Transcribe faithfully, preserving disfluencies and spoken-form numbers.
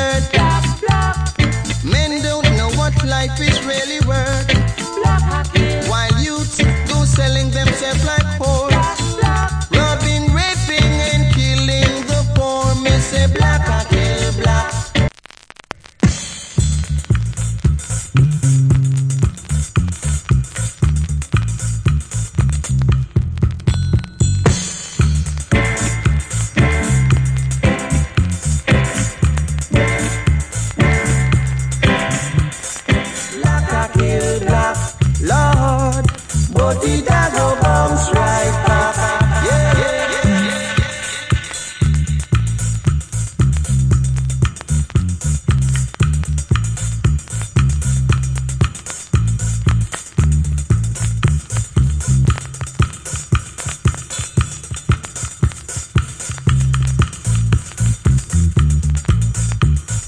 word. Black, black. Men don't know what life is really worth. Black, while youths go selling themselves like whores. Robbing, raping, and killing the poor. Me say black, I kill black. Lord, but it has no bombs right.